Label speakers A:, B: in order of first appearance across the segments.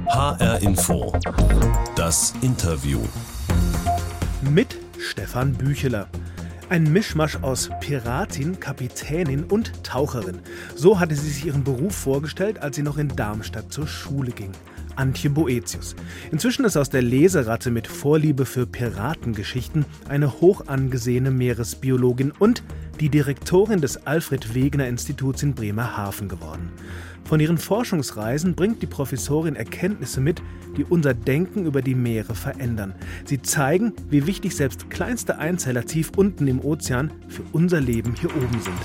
A: HR Info. Das Interview.
B: Mit Stefan Bücheler. Ein Mischmasch aus Piratin, Kapitänin und Taucherin. So hatte sie sich ihren Beruf vorgestellt, als sie noch in Darmstadt zur Schule ging. Antje Boetius. Inzwischen ist aus der Leseratte mit Vorliebe für Piratengeschichten eine hoch angesehene Meeresbiologin und die Direktorin des Alfred-Wegener-Instituts in Bremerhaven geworden. Von ihren Forschungsreisen bringt die Professorin Erkenntnisse mit, die unser Denken über die Meere verändern. Sie zeigen, wie wichtig selbst kleinste Einzeller tief unten im Ozean für unser Leben hier oben sind.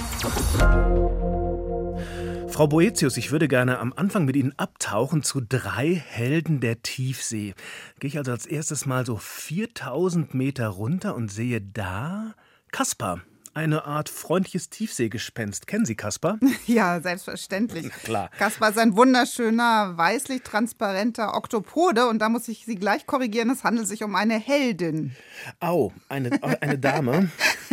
B: Frau Boetius, ich würde gerne am Anfang mit Ihnen abtauchen zu 3 Helden der Tiefsee. Gehe ich also als erstes mal so 4000 Meter runter und sehe da Kaspar. Eine Art freundliches Tiefseegespenst. Kennen Sie Kaspar?
C: Ja, selbstverständlich.
B: Klar.
C: Kaspar ist ein wunderschöner, weißlich-transparenter Oktopode. Und da muss ich Sie gleich korrigieren, es handelt sich um eine Heldin.
B: Au, eine Dame.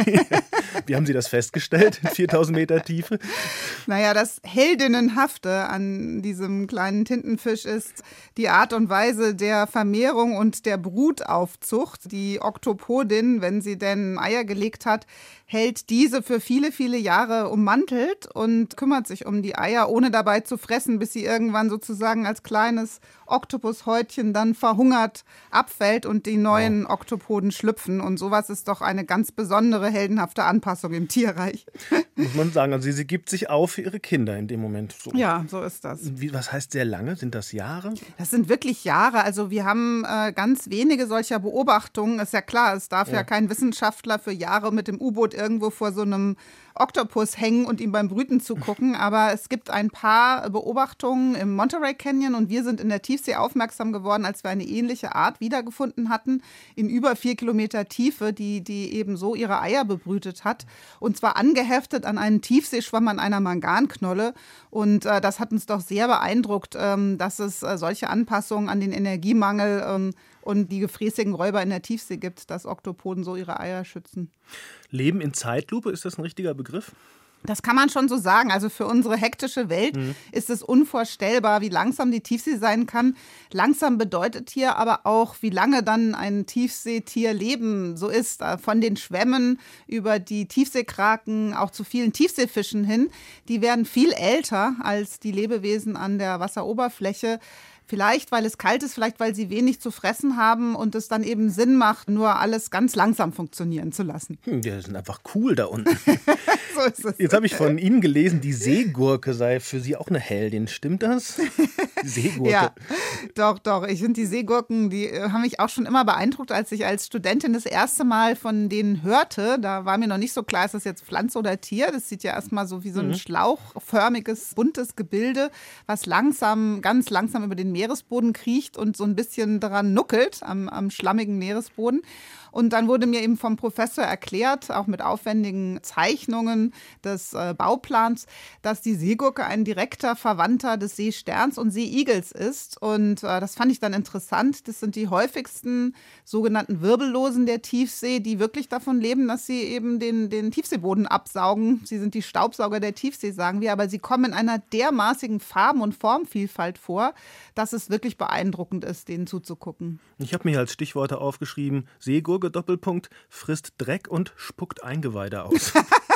B: Wie haben Sie das festgestellt in 4000 Meter Tiefe?
C: Naja, das Heldinnenhafte an diesem kleinen Tintenfisch ist die Art und Weise der Vermehrung und der Brutaufzucht. Die Oktopodin, wenn sie denn Eier gelegt hat, hält diese für viele, viele Jahre ummantelt und kümmert sich um die Eier, ohne dabei zu fressen, bis sie irgendwann sozusagen als kleines Oktopushäutchen dann verhungert abfällt und die neuen Oktopoden schlüpfen. Und sowas ist doch eine ganz besondere, heldenhafte Anpassung im Tierreich.
B: Muss man sagen, also sie gibt sich auf für ihre Kinder in dem Moment. So.
C: Ja, so ist das.
B: Was heißt sehr lange? Sind das Jahre?
C: Das sind wirklich Jahre. Also wir haben ganz wenige solcher Beobachtungen. Ist ja klar, es darf ja kein Wissenschaftler für Jahre mit dem U-Boot irgendwo vor so einem Oktopus hängen und ihm beim Brüten zugucken. Aber es gibt ein paar Beobachtungen im Monterey Canyon und wir sind in der Tiefsee aufmerksam geworden, als wir eine ähnliche Art wiedergefunden hatten, in über 4 Kilometer Tiefe, die eben so ihre Eier bebrütet hat. Und zwar angeheftet an einen Tiefseeschwamm an einer Manganknolle. Und das hat uns doch sehr beeindruckt, dass es solche Anpassungen an den Energiemangel und die gefräßigen Räuber in der Tiefsee gibt, dass Oktopoden so ihre Eier schützen.
B: Leben in Zeitlupe, ist das ein richtiger Begriff?
C: Das kann man schon so sagen. Also für unsere hektische Welt ist es unvorstellbar, wie langsam die Tiefsee sein kann. Langsam bedeutet hier aber auch, wie lange dann ein Tiefseetierleben so ist. Von den Schwämmen über die Tiefseekraken, auch zu vielen Tiefseefischen hin. Die werden viel älter als die Lebewesen an der Wasseroberfläche. Vielleicht, weil es kalt ist, vielleicht, weil sie wenig zu fressen haben und es dann eben Sinn macht, nur alles ganz langsam funktionieren zu lassen.
B: Die sind einfach cool da unten.
C: So ist es.
B: Jetzt habe ich von Ihnen gelesen, die Seegurke sei für Sie auch eine Heldin. Stimmt das? Die Seegurke.
C: Ja, doch. Ich finde, die Seegurken, die haben mich auch schon immer beeindruckt, als ich als Studentin das erste Mal von denen hörte. Da war mir noch nicht so klar, ist das jetzt Pflanze oder Tier? Das sieht ja erstmal so wie so ein schlauchförmiges, buntes Gebilde, was ganz langsam über den Meeresboden kriecht und so ein bisschen daran nuckelt am schlammigen Meeresboden. Und dann wurde mir eben vom Professor erklärt, auch mit aufwendigen Zeichnungen des Bauplans, dass die Seegurke ein direkter Verwandter des Seesterns und Seeigels ist. Und das fand ich dann interessant. Das sind die häufigsten sogenannten Wirbellosen der Tiefsee, die wirklich davon leben, dass sie eben den Tiefseeboden absaugen. Sie sind die Staubsauger der Tiefsee, sagen wir. Aber sie kommen in einer dermaßigen Farben- und Formvielfalt vor, dass es wirklich beeindruckend ist, denen zuzugucken.
B: Ich habe mir als Stichworte aufgeschrieben, Seegurke, Doppelpunkt, frisst Dreck und spuckt Eingeweide aus.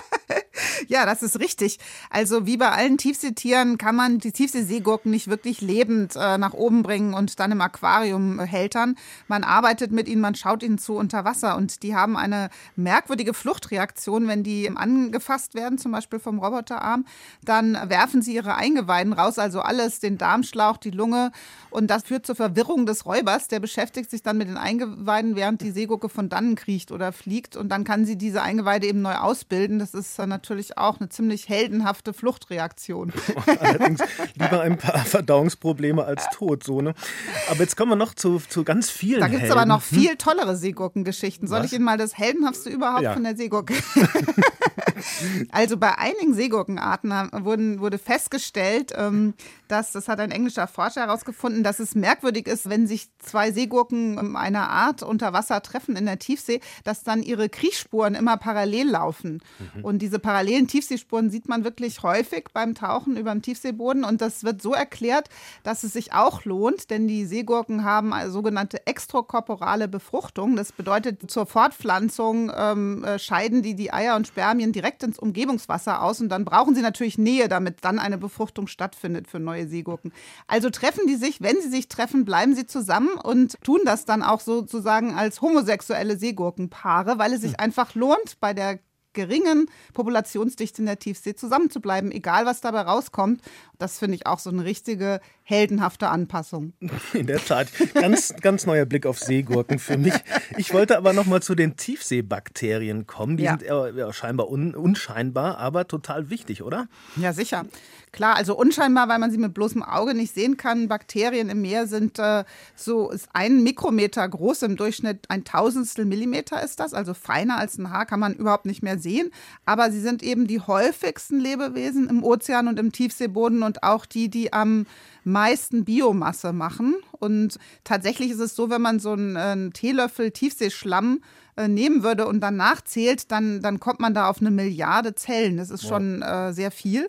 C: Ja, das ist richtig. Also wie bei allen Tiefseetieren kann man die Tiefseeseegurken nicht wirklich lebend nach oben bringen und dann im Aquarium hältern. Man arbeitet mit ihnen, man schaut ihnen zu unter Wasser und die haben eine merkwürdige Fluchtreaktion, wenn die angefasst werden, zum Beispiel vom Roboterarm. Dann werfen sie ihre Eingeweiden raus, also alles, den Darmschlauch, die Lunge, und das führt zur Verwirrung des Räubers. Der beschäftigt sich dann mit den Eingeweiden, während die Seegurke von dannen kriecht oder fliegt und dann kann sie diese Eingeweide eben neu ausbilden. Das ist natürlich auch eine ziemlich heldenhafte Fluchtreaktion.
B: Allerdings lieber ein paar Verdauungsprobleme als Tod. So, ne? Aber jetzt kommen wir noch zu ganz vielen
C: Da gibt es
B: Helden.
C: aber noch viel tollere Seegurkengeschichten. Soll
B: Was?
C: ich Ihnen mal das Heldenhaftste überhaupt von der Seegurke? Also bei einigen Seegurkenarten wurde festgestellt, das hat ein englischer Forscher herausgefunden, dass es merkwürdig ist, wenn sich zwei Seegurken einer Art unter Wasser treffen in der Tiefsee, dass dann ihre Kriechspuren immer parallel laufen. Und diese parallelen Tiefseespuren sieht man wirklich häufig beim Tauchen über dem Tiefseeboden. Und das wird so erklärt, dass es sich auch lohnt, denn die Seegurken haben eine sogenannte extrakorporale Befruchtung. Das bedeutet, zur Fortpflanzung scheiden die Eier und Spermien direkt ins Umgebungswasser aus. Und dann brauchen sie natürlich Nähe, damit dann eine Befruchtung stattfindet für neue Seegurken. Also treffen die sich, wenn sie sich treffen, bleiben sie zusammen und tun das dann auch sozusagen als homosexuelle Seegurkenpaare, weil es sich einfach lohnt, bei der geringen Populationsdichte in der Tiefsee zusammenzubleiben, egal was dabei rauskommt. Das finde ich auch so eine richtige heldenhafte Anpassung.
B: In der Tat, ganz neuer Blick auf Seegurken für mich. Ich wollte aber noch mal zu den Tiefseebakterien kommen. Die sind scheinbar unscheinbar, aber total wichtig, oder?
C: Ja, sicher. Klar, also unscheinbar, weil man sie mit bloßem Auge nicht sehen kann. Bakterien im Meer sind ist 1 Mikrometer groß, im Durchschnitt 1/1000 Millimeter ist das, also feiner als ein Haar, kann man überhaupt nicht mehr sehen. Aber sie sind eben die häufigsten Lebewesen im Ozean und im Tiefseeboden und auch die am meisten Biomasse machen. Und tatsächlich ist es so, wenn man so einen Teelöffel Tiefseeschlamm nehmen würde und dann nachzählt, dann kommt man da auf 1 Milliarde Zellen. Das ist schon sehr viel.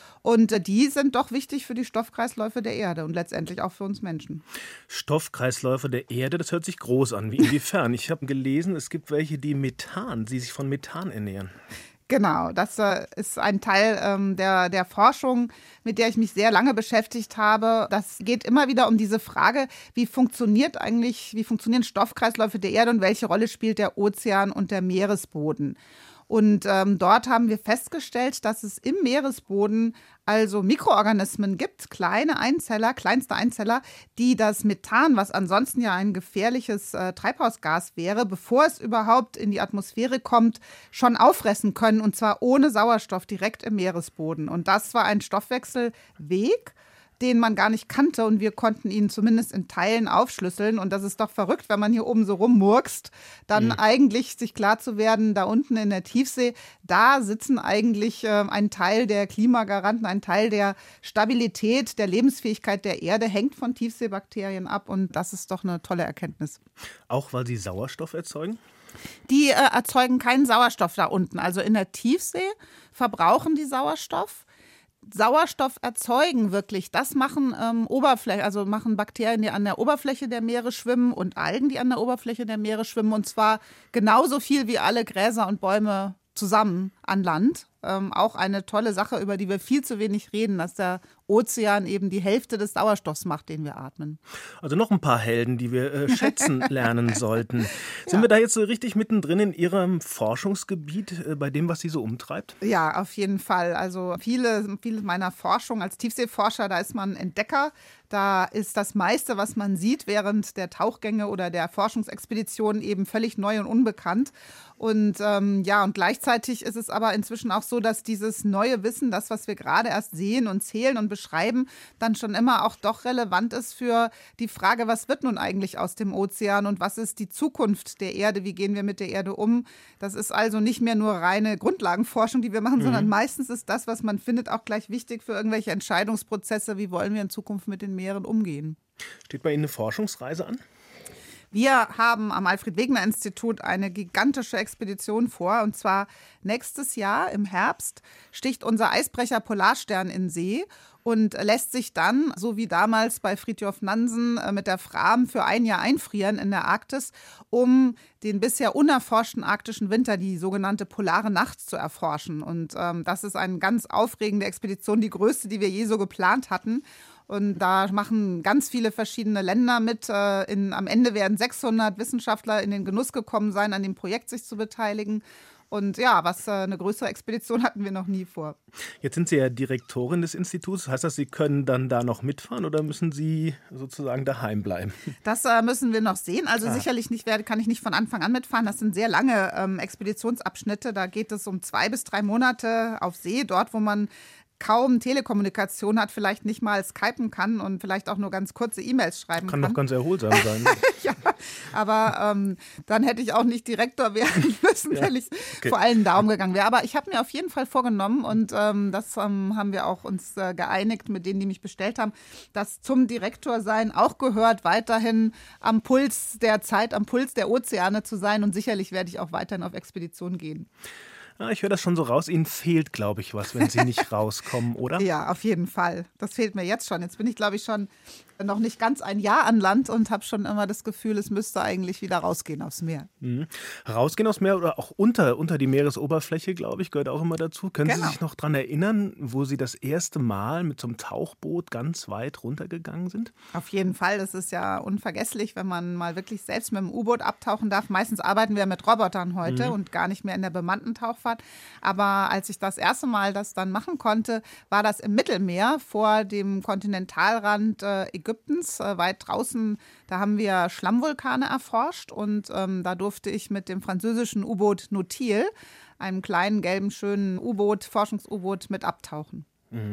C: Und die sind doch wichtig für die Stoffkreisläufe der Erde und letztendlich auch für uns Menschen.
B: Stoffkreisläufe der Erde, das hört sich groß an. Wie inwiefern? Ich habe gelesen, es gibt welche, die sich von Methan ernähren.
C: Genau, das ist ein Teil der Forschung, mit der ich mich sehr lange beschäftigt habe. Das geht immer wieder um diese Frage, wie funktionieren Stoffkreisläufe der Erde und welche Rolle spielt der Ozean und der Meeresboden? Und dort haben wir festgestellt, dass es im Meeresboden also Mikroorganismen gibt, kleinste Einzeller, die das Methan, was ansonsten ja ein gefährliches Treibhausgas wäre, bevor es überhaupt in die Atmosphäre kommt, schon auffressen können, und zwar ohne Sauerstoff direkt im Meeresboden. Und das war ein Stoffwechselweg, den man gar nicht kannte, und wir konnten ihn zumindest in Teilen aufschlüsseln. Und das ist doch verrückt, wenn man hier oben so rummurkst, dann eigentlich sich klar zu werden, da unten in der Tiefsee, da sitzen eigentlich ein Teil der Klimagaranten, ein Teil der Stabilität, der Lebensfähigkeit der Erde hängt von Tiefseebakterien ab, und das ist doch eine tolle Erkenntnis.
B: Auch weil sie Sauerstoff erzeugen?
C: Die erzeugen keinen Sauerstoff da unten. Also in der Tiefsee verbrauchen die Sauerstoff. Sauerstoff erzeugen wirklich, das machen machen Bakterien, die an der Oberfläche der Meere schwimmen, und Algen, die an der Oberfläche der Meere schwimmen, und zwar genauso viel wie alle Gräser und Bäume zusammen an Land. Auch eine tolle Sache, über die wir viel zu wenig reden, dass der Ozean eben die Hälfte des Sauerstoffs macht, den wir atmen.
B: Also noch ein paar Helden, die wir schätzen lernen sollten. Sind wir da jetzt so richtig mittendrin in Ihrem Forschungsgebiet, bei dem, was Sie so umtreibt?
C: Ja, auf jeden Fall. Also viele meiner Forschung als Tiefseeforscher, da ist man Entdecker. Da ist das meiste, was man sieht während der Tauchgänge oder der Forschungsexpeditionen, eben völlig neu und unbekannt. Und und gleichzeitig ist es aber inzwischen auch so, dass dieses neue Wissen, das, was wir gerade erst sehen und zählen und beschreiben, dann schon immer auch doch relevant ist für die Frage, was wird nun eigentlich aus dem Ozean und was ist die Zukunft der Erde, wie gehen wir mit der Erde um? Das ist also nicht mehr nur reine Grundlagenforschung, die wir machen, sondern meistens ist das, was man findet, auch gleich wichtig für irgendwelche Entscheidungsprozesse, wie wollen wir in Zukunft mit den Meeren umgehen.
B: Steht bei Ihnen eine Forschungsreise an?
C: Wir haben am Alfred-Wegener-Institut eine gigantische Expedition vor. Und zwar nächstes Jahr im Herbst sticht unser Eisbrecher Polarstern in See und lässt sich dann, so wie damals bei Fridtjof Nansen, mit der Fram für 1 Jahr einfrieren in der Arktis, um den bisher unerforschten arktischen Winter, die sogenannte polare Nacht, zu erforschen. Und das ist eine ganz aufregende Expedition, die größte, die wir je so geplant hatten. Und da machen ganz viele verschiedene Länder mit. Am Ende werden 600 Wissenschaftler in den Genuss gekommen sein, an dem Projekt sich zu beteiligen. Und ja, eine größere Expedition hatten wir noch nie vor. Jetzt sind Sie ja Direktorin des Instituts. Heißt das, Sie können dann da noch mitfahren oder müssen Sie sozusagen daheim bleiben? Das müssen wir noch sehen. Also sicherlich kann ich nicht von Anfang an mitfahren. Das sind sehr lange Expeditionsabschnitte. Da geht es um 2 bis 3 Monate auf See, dort, wo man kaum Telekommunikation hat, vielleicht nicht mal skypen kann und vielleicht auch nur ganz kurze E-Mails schreiben kann.
B: Kann doch ganz erholsam sein.
C: Ja, aber dann hätte ich auch nicht Direktor werden müssen, wenn ich vor allen Daumen gegangen wäre. Aber ich habe mir auf jeden Fall vorgenommen und das haben wir auch uns geeinigt mit denen, die mich bestellt haben, dass zum Direktorsein auch gehört, weiterhin am Puls der Zeit, am Puls der Ozeane zu sein und sicherlich werde ich auch weiterhin auf Expedition gehen.
B: Ja, ich höre das schon so raus. Ihnen fehlt, glaube ich, was, wenn Sie nicht rauskommen, oder?
C: Ja, auf jeden Fall. Das fehlt mir jetzt schon. Jetzt bin ich, glaube ich, schon noch nicht ganz ein Jahr an Land und habe schon immer das Gefühl, es müsste eigentlich wieder rausgehen aufs Meer.
B: Mhm. Rausgehen aufs Meer oder auch unter die Meeresoberfläche, glaube ich, gehört auch immer dazu. Können Sie sich noch daran erinnern, wo Sie das erste Mal mit so einem Tauchboot ganz weit runtergegangen sind?
C: Auf jeden Fall. Das ist ja unvergesslich, wenn man mal wirklich selbst mit dem U-Boot abtauchen darf. Meistens arbeiten wir mit Robotern heute und gar nicht mehr in der bemannten Tauchfahrt. Aber als ich das erste Mal das dann machen konnte, war das im Mittelmeer vor dem Kontinentalrand Ägyptens, weit draußen. Da haben wir Schlammvulkane erforscht und da durfte ich mit dem französischen U-Boot Nautil, einem kleinen, gelben, schönen U-Boot, Forschungs-U-Boot, mit abtauchen.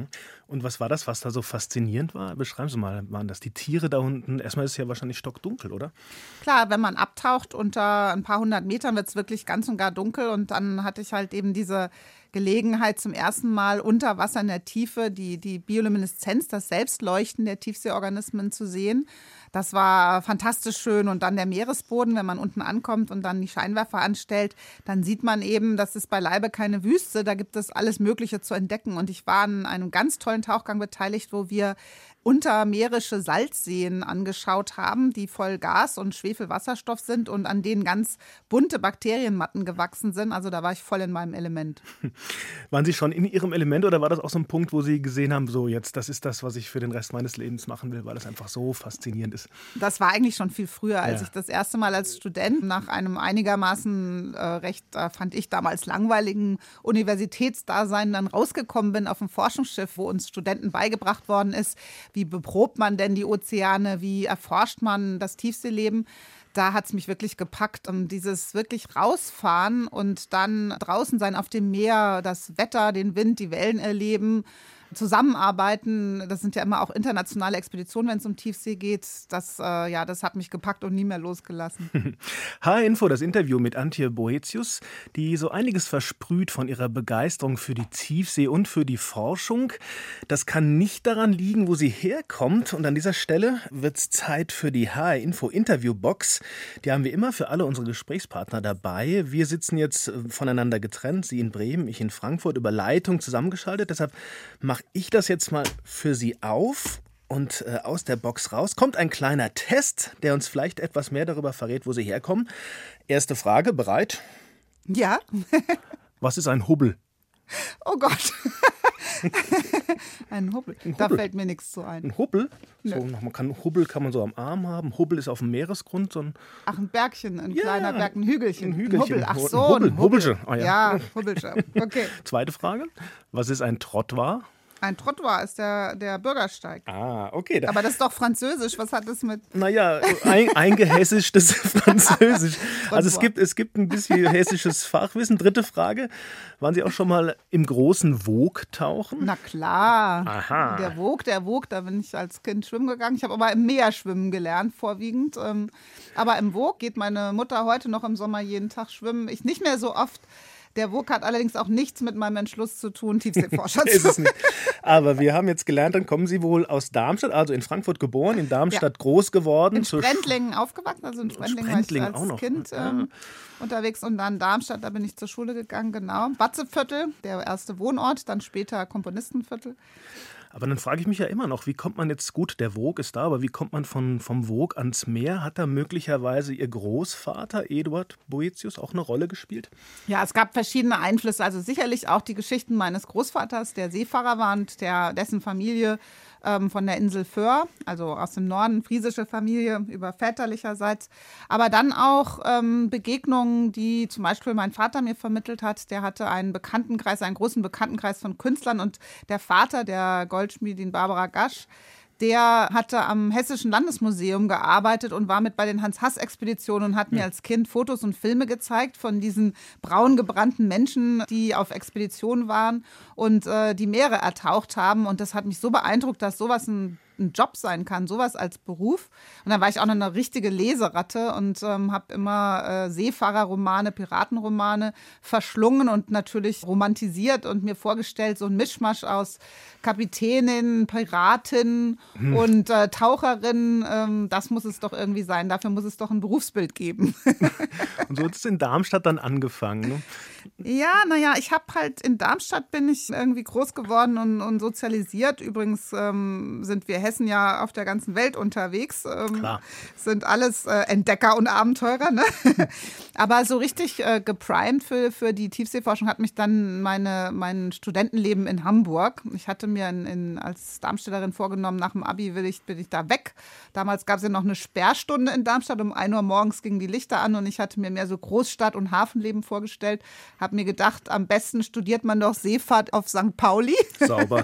B: Und was war das, was da so faszinierend war? Beschreiben Sie mal, waren das die Tiere da unten? Erstmal ist es ja wahrscheinlich stockdunkel, oder?
C: Klar, wenn man abtaucht unter ein paar hundert Metern, wird es wirklich ganz und gar dunkel. Und dann hatte ich halt eben diese Gelegenheit, zum ersten Mal unter Wasser in der Tiefe die Biolumineszenz, das Selbstleuchten der Tiefseeorganismen zu sehen. Das war fantastisch schön. Und dann der Meeresboden, wenn man unten ankommt und dann die Scheinwerfer anstellt, dann sieht man eben, das ist beileibe keine Wüste. Da gibt es alles Mögliche zu entdecken. Und ich war an einem ganz tollen Tauchgang beteiligt, wo wir untermeerische Salzseen angeschaut haben, die voll Gas und Schwefelwasserstoff sind und an denen ganz bunte Bakterienmatten gewachsen sind. Also da war ich voll in meinem Element.
B: Waren Sie schon in Ihrem Element oder war das auch so ein Punkt, wo Sie gesehen haben, so jetzt, das ist das, was ich für den Rest meines Lebens machen will, weil es einfach so faszinierend ist?
C: Das war eigentlich schon viel früher, als ich das erste Mal als Student nach einem einigermaßen fand ich damals langweiligen Universitätsdasein dann rausgekommen bin auf dem Forschungsschiff, wo uns Studenten beigebracht worden ist, wie beprobt man denn die Ozeane, wie erforscht man das Tiefseeleben. Da hat es mich wirklich gepackt, dieses wirklich rausfahren und dann draußen sein auf dem Meer, das Wetter, den Wind, die Wellen erleben, zusammenarbeiten. Das sind ja immer auch internationale Expeditionen, wenn es um Tiefsee geht. Das hat mich gepackt und nie mehr losgelassen.
B: H-Info, das Interview mit Antje Boetius, die so einiges versprüht von ihrer Begeisterung für die Tiefsee und für die Forschung. Das kann nicht daran liegen, wo sie herkommt. Und an dieser Stelle wird es Zeit für die H-Info Interviewbox. Die haben wir immer für alle unsere Gesprächspartner dabei. Wir sitzen jetzt voneinander getrennt, Sie in Bremen, ich in Frankfurt, über Leitung zusammengeschaltet. Deshalb mache ich das jetzt mal für Sie auf und aus der Box raus kommt ein kleiner Test, der uns vielleicht etwas mehr darüber verrät, wo Sie herkommen. Erste Frage, bereit?
C: Ja.
B: Was ist ein Hubbel?
C: Oh Gott. Ein Hubbel. Da fällt mir nichts zu ein.
B: Ein Hubbel? So, Hubbel kann man so am Arm haben. Hubbel ist auf dem Meeresgrund. So ein
C: ein Bergchen, ein kleiner Berg, ein Hügelchen.
B: Ein Hügelchen.
C: Hubbel. Ach so,
B: ein Hubbelchen. Oh, ja.
C: Ja, Hubbelchen. Okay.
B: Zweite Frage. Was ist ein Trottoir?
C: Ein Trottoir ist der Bürgersteig.
B: Ah, okay.
C: Aber das ist doch Französisch. Was hat das mit...
B: Naja, eingehessischtes Französisch. Also es gibt ein bisschen hessisches Fachwissen. Dritte Frage. Waren Sie auch schon mal im großen Vogue tauchen?
C: Na klar.
B: Aha.
C: Der Vogue, da bin ich als Kind schwimmen gegangen. Ich habe aber im Meer schwimmen gelernt, vorwiegend. Aber im Vogue geht meine Mutter heute noch im Sommer jeden Tag schwimmen. Ich nicht mehr so oft. Der Vogue hat allerdings auch nichts mit meinem Entschluss zu tun, Tiefseeforscher zu sein.
B: Aber wir haben jetzt gelernt, dann kommen Sie wohl aus Darmstadt, also in Frankfurt geboren, in Darmstadt groß geworden.
C: In Sprendlingen aufgewachsen, also in Sprendlingen war ich als Kind unterwegs und dann Darmstadt, da bin ich zur Schule gegangen, genau. Batzeviertel, der erste Wohnort, dann später Komponistenviertel.
B: Aber dann frage ich mich ja immer noch, wie kommt man jetzt, gut, der Vogue ist da, aber wie kommt man vom Vogue ans Meer? Hat da möglicherweise Ihr Großvater Eduard Boetius auch eine Rolle gespielt?
C: Ja, es gab verschiedene Einflüsse, also sicherlich auch die Geschichten meines Großvaters, der Seefahrer war und dessen Familie von der Insel Föhr, also aus dem Norden, friesische Familie über väterlicherseits. Aber dann auch Begegnungen, die zum Beispiel mein Vater mir vermittelt hat. Der hatte einen großen Bekanntenkreis von Künstlern und der Vater der Goldschmiedin Barbara Gasch, Der hatte am Hessischen Landesmuseum gearbeitet und war mit bei den Hans-Hass-Expeditionen und hat mir als Kind Fotos und Filme gezeigt von diesen braun gebrannten Menschen, die auf Expeditionen waren und die Meere ertaucht haben. Und das hat mich so beeindruckt, dass sowas ein Job sein kann, sowas als Beruf. Und dann war ich auch noch eine richtige Leseratte und habe immer Seefahrerromane, Piratenromane verschlungen und natürlich romantisiert und mir vorgestellt, so ein Mischmasch aus Kapitänin, Piratin und Taucherin. Das muss es doch irgendwie sein. Dafür muss es doch ein Berufsbild geben.
B: Und so hat es in Darmstadt dann angefangen, ne?
C: Ja, naja, ich habe halt in Darmstadt bin ich irgendwie groß geworden und sozialisiert. Übrigens sind wir Hessen ja auf der ganzen Welt unterwegs.
B: Klar.
C: Sind alles Entdecker und Abenteurer, ne? Aber so richtig geprimed für die Tiefseeforschung hat mich dann mein Studentenleben in Hamburg. Ich hatte mir als Darmstädterin vorgenommen, nach dem Abi bin ich da weg. Damals gab es ja noch eine Sperrstunde in Darmstadt. Um 1 Uhr morgens gingen die Lichter an und ich hatte mir mehr so Großstadt- und Hafenleben vorgestellt. Habe mir gedacht, am besten studiert man doch Seefahrt auf St. Pauli.
B: Sauber.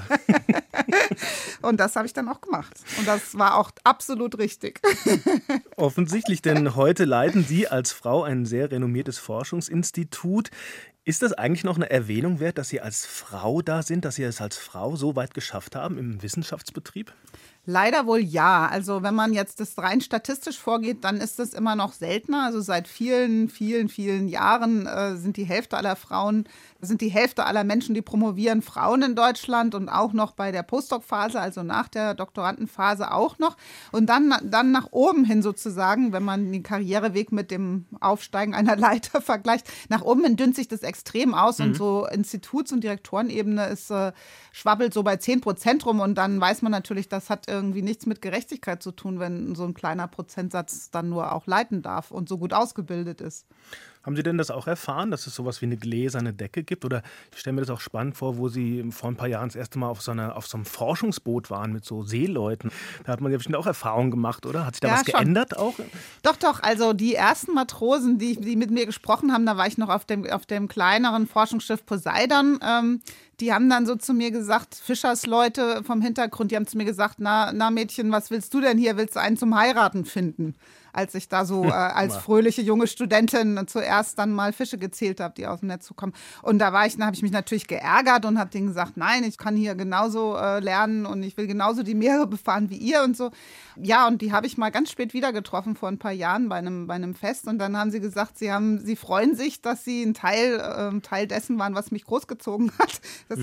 C: Und das habe ich dann auch gemacht. Und das war auch absolut richtig.
B: Offensichtlich, denn heute leiten Sie als Frau ein sehr renommiertes Forschungsinstitut. Ist das eigentlich noch eine Erwähnung wert, dass Sie als Frau da sind, dass Sie es als Frau so weit geschafft haben im Wissenschaftsbetrieb?
C: Leider wohl ja. Also wenn man jetzt das rein statistisch vorgeht, dann ist das immer noch seltener. Also seit vielen, vielen, vielen Jahren sind die Hälfte aller Menschen, die promovieren, Frauen in Deutschland und auch noch bei der Postdoc-Phase, also nach der Doktorandenphase auch noch. Und dann nach oben hin sozusagen, wenn man den Karriereweg mit dem Aufsteigen einer Leiter vergleicht, nach oben hin dünnt sich das extrem aus und so Instituts- und Direktorenebene ist schwabbelt so bei 10% rum und dann weiß man natürlich, das hat irgendwie nichts mit Gerechtigkeit zu tun, wenn so ein kleiner Prozentsatz dann nur auch leiten darf und so gut ausgebildet ist.
B: Haben Sie denn das auch erfahren, dass es sowas wie eine gläserne Decke gibt? Oder ich stelle mir das auch spannend vor, wo Sie vor ein paar Jahren das erste Mal auf so einem Forschungsboot waren mit so Seeleuten. Da hat man ja bestimmt auch Erfahrungen gemacht, oder? Hat sich da was geändert auch?
C: Doch. Also die ersten Matrosen, die mit mir gesprochen haben, da war ich noch auf dem kleineren Forschungsschiff Poseidon. Die haben dann so zu mir gesagt, Fischersleute vom Hintergrund, die haben zu mir gesagt, na Mädchen, was willst du denn hier? Willst du einen zum Heiraten finden? Als ich da so als fröhliche junge Studentin zuerst dann mal Fische gezählt habe, die aus dem Netz kommen. Und da habe ich mich natürlich geärgert und habe denen gesagt, nein, ich kann hier genauso lernen und ich will genauso die Meere befahren wie ihr und so. Ja, und die habe ich mal ganz spät wieder getroffen, vor ein paar Jahren bei einem Fest. Und dann haben sie gesagt, sie freuen sich, dass sie ein Teil dessen waren, was mich großgezogen hat.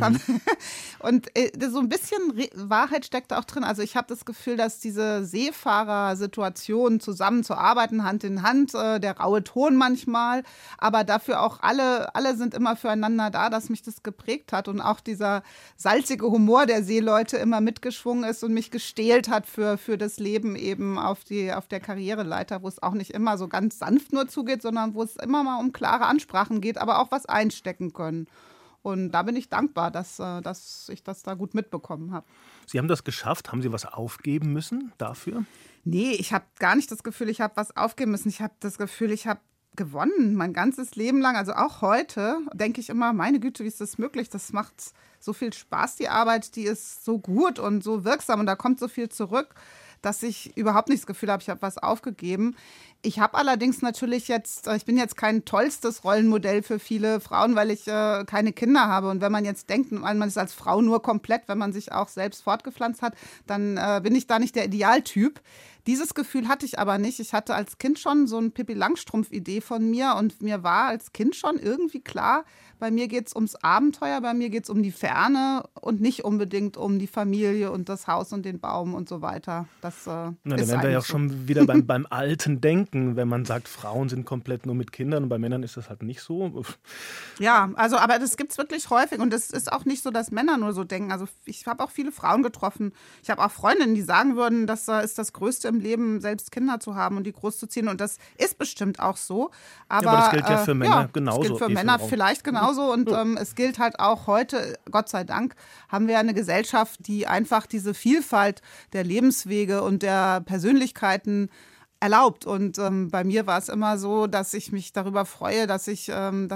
C: Und so ein bisschen Wahrheit steckt da auch drin. Also ich habe das Gefühl, dass diese Seefahrersituation zusammenzuarbeiten, Hand in Hand, der raue Ton manchmal, aber dafür auch alle sind immer füreinander da, dass mich das geprägt hat und auch dieser salzige Humor der Seeleute immer mitgeschwungen ist und mich gestählt hat für das Leben eben auf der Karriereleiter, wo es auch nicht immer so ganz sanft nur zugeht, sondern wo es immer mal um klare Ansprachen geht, aber auch was einstecken können. Und da bin ich dankbar, dass ich das da gut mitbekommen habe.
B: Sie haben das geschafft. Haben Sie was aufgeben müssen dafür? Nee,
C: ich habe gar nicht das Gefühl, ich habe was aufgeben müssen. Ich habe das Gefühl, ich habe gewonnen, mein ganzes Leben lang. Also auch heute denke ich immer, meine Güte, wie ist das möglich? Das macht so viel Spaß, die Arbeit, die ist so gut und so wirksam und da kommt so viel zurück, dass ich überhaupt nicht das Gefühl habe, ich habe was aufgegeben. Ich habe allerdings natürlich ich bin jetzt kein tollstes Rollenmodell für viele Frauen, weil ich keine Kinder habe. Und wenn man jetzt denkt, man ist als Frau nur komplett, wenn man sich auch selbst fortgepflanzt hat, dann bin ich da nicht der Idealtyp. Dieses Gefühl hatte ich aber nicht. Ich hatte als Kind schon so eine Pippi-Langstrumpf-Idee von mir und mir war als Kind schon irgendwie klar, bei mir geht es ums Abenteuer, bei mir geht es um die Ferne und nicht unbedingt um die Familie und das Haus und den Baum und so weiter.
B: Da wären wir ja auch schon wieder beim alten Denken, wenn man sagt, Frauen sind komplett nur mit Kindern und bei Männern ist das halt nicht so.
C: Ja, aber das gibt es wirklich häufig und es ist auch nicht so, dass Männer nur so denken. Also ich habe auch viele Frauen getroffen. Ich habe auch Freundinnen, die sagen würden, das ist das Größte im Leben, selbst Kinder zu haben und die großzuziehen und das ist bestimmt auch so. Aber
B: das gilt ja für Männer genauso.
C: Das gilt für Männer vielleicht genauso und es gilt halt auch heute, Gott sei Dank, haben wir eine Gesellschaft, die einfach diese Vielfalt der Lebenswege und der Persönlichkeiten erlaubt. Und bei mir war es immer so, dass ich mich darüber freue, dass ich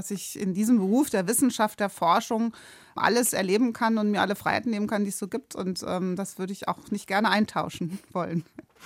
C: in diesem Beruf der Wissenschaft, der Forschung alles erleben kann und mir alle Freiheiten nehmen kann, die es so gibt. Und das würde ich auch nicht gerne eintauschen wollen.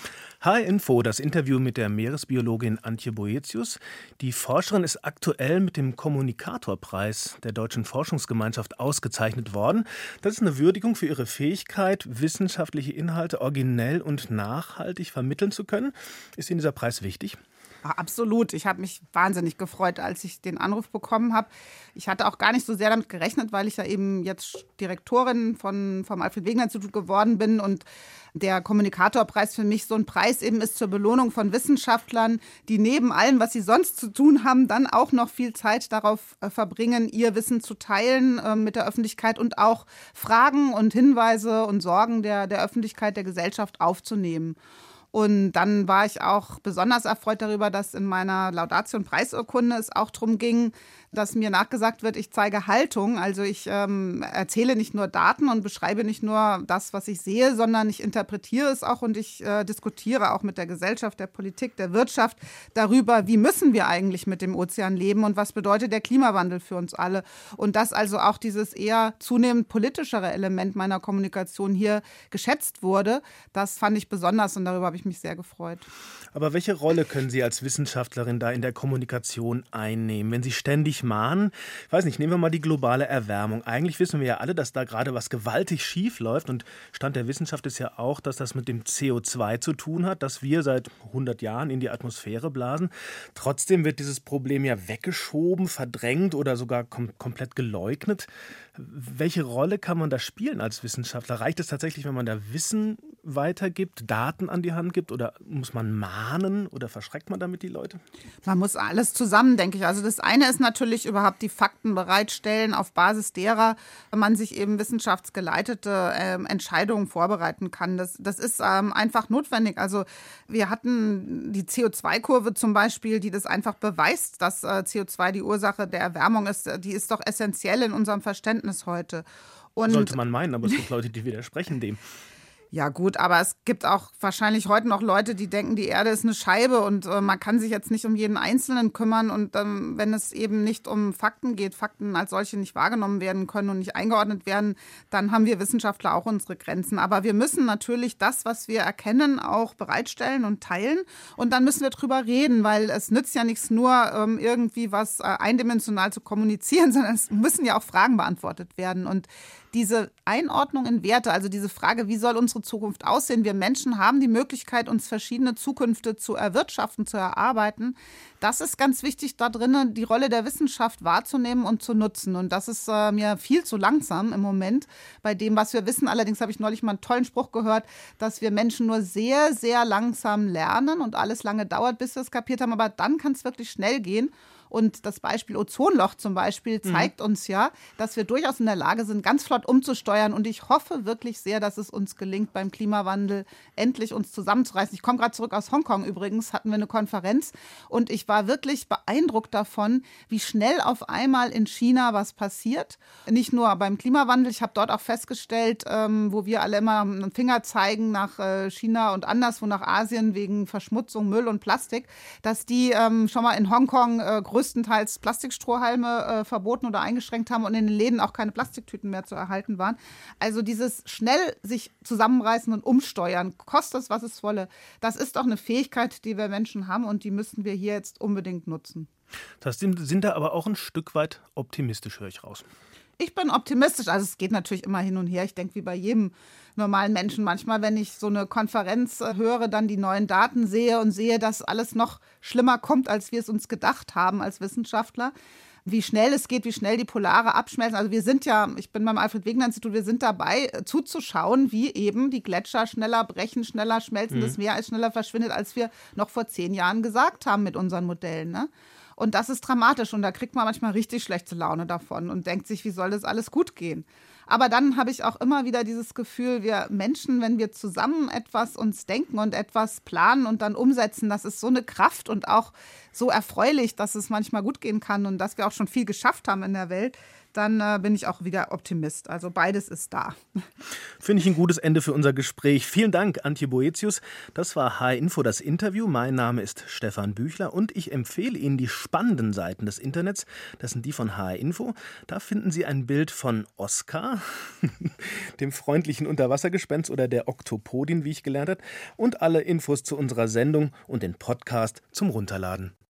B: H-Info, das Interview mit der Meeresbiologin Antje Boetius. Die Forscherin ist aktuell mit dem Kommunikatorpreis der Deutschen Forschungsgemeinschaft ausgezeichnet worden. Das ist eine Würdigung für ihre Fähigkeit, wissenschaftliche Inhalte originell und nachhaltig vermitteln zu können. Ist Ihnen dieser Preis wichtig?
C: Ja, absolut. Ich habe mich wahnsinnig gefreut, als ich den Anruf bekommen habe. Ich hatte auch gar nicht so sehr damit gerechnet, weil ich ja eben jetzt Direktorin vom Alfred-Wegener-Institut geworden bin und der Kommunikatorpreis für mich so ein Preis eben ist zur Belohnung von Wissenschaftlern, die neben allem, was sie sonst zu tun haben, dann auch noch viel Zeit darauf verbringen, ihr Wissen zu teilen mit der Öffentlichkeit und auch Fragen und Hinweise und Sorgen der Öffentlichkeit, der Gesellschaft aufzunehmen. Und dann war ich auch besonders erfreut darüber, dass in meiner Laudatio- und Preisurkunde es auch darum ging, dass mir nachgesagt wird, ich zeige Haltung. Also ich erzähle nicht nur Daten und beschreibe nicht nur das, was ich sehe, sondern ich interpretiere es auch und ich diskutiere auch mit der Gesellschaft, der Politik, der Wirtschaft darüber, wie müssen wir eigentlich mit dem Ozean leben und was bedeutet der Klimawandel für uns alle. Und dass also auch dieses eher zunehmend politischere Element meiner Kommunikation hier geschätzt wurde, das fand ich besonders und darüber habe ich mich sehr gefreut.
B: Aber welche Rolle können Sie als Wissenschaftlerin da in der Kommunikation einnehmen, wenn Sie ständig mahnen? Ich weiß nicht, nehmen wir mal die globale Erwärmung. Eigentlich wissen wir ja alle, dass da gerade was gewaltig schief läuft. Und Stand der Wissenschaft ist ja auch, dass das mit dem CO2 zu tun hat, das wir seit 100 Jahren in die Atmosphäre blasen. Trotzdem wird dieses Problem ja weggeschoben, verdrängt oder sogar komplett geleugnet. Welche Rolle kann man da spielen als Wissenschaftler? Reicht es tatsächlich, wenn man da Wissen weitergibt, Daten an die Hand gibt, oder muss man mahnen oder verschreckt man damit die Leute?
C: Man muss alles zusammen, denke ich. Also das eine ist natürlich überhaupt die Fakten bereitstellen, auf Basis derer man sich eben wissenschaftsgeleitete Entscheidungen vorbereiten kann. Das ist einfach notwendig. Also wir hatten die CO2-Kurve zum Beispiel, die das einfach beweist, dass CO2 die Ursache der Erwärmung ist. Die ist doch essentiell in unserem Verständnis heute. Und
B: sollte man meinen, aber es gibt Leute, die widersprechen dem.
C: Ja gut, aber es gibt auch wahrscheinlich heute noch Leute, die denken, die Erde ist eine Scheibe und man kann sich jetzt nicht um jeden Einzelnen kümmern. Und wenn es eben nicht um Fakten geht, Fakten als solche nicht wahrgenommen werden können und nicht eingeordnet werden, dann haben wir Wissenschaftler auch unsere Grenzen. Aber wir müssen natürlich das, was wir erkennen, auch bereitstellen und teilen. Und dann müssen wir drüber reden, weil es nützt ja nichts nur, irgendwie was eindimensional zu kommunizieren, sondern es müssen ja auch Fragen beantwortet werden. Und diese Einordnung in Werte, also diese Frage, wie soll unsere Zukunft aussehen? Wir Menschen haben die Möglichkeit, uns verschiedene Zukünfte zu erwirtschaften, zu erarbeiten. Das ist ganz wichtig, da drinnen die Rolle der Wissenschaft wahrzunehmen und zu nutzen. Und das ist mir viel zu langsam im Moment bei dem, was wir wissen. Allerdings habe ich neulich mal einen tollen Spruch gehört, dass wir Menschen nur sehr, sehr langsam lernen und alles lange dauert, bis wir es kapiert haben. Aber dann kann es wirklich schnell gehen. Und das Beispiel Ozonloch zum Beispiel zeigt uns ja, dass wir durchaus in der Lage sind, ganz flott umzusteuern. Und ich hoffe wirklich sehr, dass es uns gelingt, beim Klimawandel endlich uns zusammenzureißen. Ich komme gerade zurück aus Hongkong übrigens, hatten wir eine Konferenz. Und ich war wirklich beeindruckt davon, wie schnell auf einmal in China was passiert. Nicht nur beim Klimawandel. Ich habe dort auch festgestellt, wo wir alle immer einen Finger zeigen nach China und anderswo nach Asien wegen Verschmutzung, Müll und Plastik, dass die schon mal in Hongkong größtenteils Plastikstrohhalme verboten oder eingeschränkt haben und in den Läden auch keine Plastiktüten mehr zu erhalten waren. Also dieses schnell sich zusammenreißen und umsteuern, kostet es, was es wolle, das ist doch eine Fähigkeit, die wir Menschen haben und die müssen wir hier jetzt unbedingt nutzen.
B: Das sind da aber auch ein Stück weit optimistisch, höre ich raus.
C: Ich bin optimistisch, also es geht natürlich immer hin und her. Ich denke, wie bei jedem normalen Menschen. Manchmal, wenn ich so eine Konferenz höre, dann die neuen Daten sehe und sehe, dass alles noch schlimmer kommt, als wir es uns gedacht haben als Wissenschaftler. Wie schnell es geht, wie schnell die Polare abschmelzen. Also wir sind ja, ich bin beim Alfred-Wegener-Institut, wir sind dabei zuzuschauen, wie eben die Gletscher schneller brechen, schneller schmelzen, das Meer als schneller verschwindet, als wir noch vor 10 Jahren gesagt haben mit unseren Modellen, ne? Und das ist dramatisch und da kriegt man manchmal richtig schlechte Laune davon und denkt sich, wie soll das alles gut gehen? Aber dann habe ich auch immer wieder dieses Gefühl, wir Menschen, wenn wir zusammen etwas uns denken und etwas planen und dann umsetzen, das ist so eine Kraft und auch so erfreulich, dass es manchmal gut gehen kann und dass wir auch schon viel geschafft haben in der Welt. dann bin ich auch wieder Optimist. Also beides ist da.
B: Finde ich ein gutes Ende für unser Gespräch. Vielen Dank, Antje Boetius. Das war HR Info, das Interview. Mein Name ist Stefan Büchler und ich empfehle Ihnen die spannenden Seiten des Internets. Das sind die von HR Info. Da finden Sie ein Bild von Oskar, dem freundlichen Unterwassergespenst oder der Oktopodin, wie ich gelernt habe, und alle Infos zu unserer Sendung und den Podcast zum Runterladen.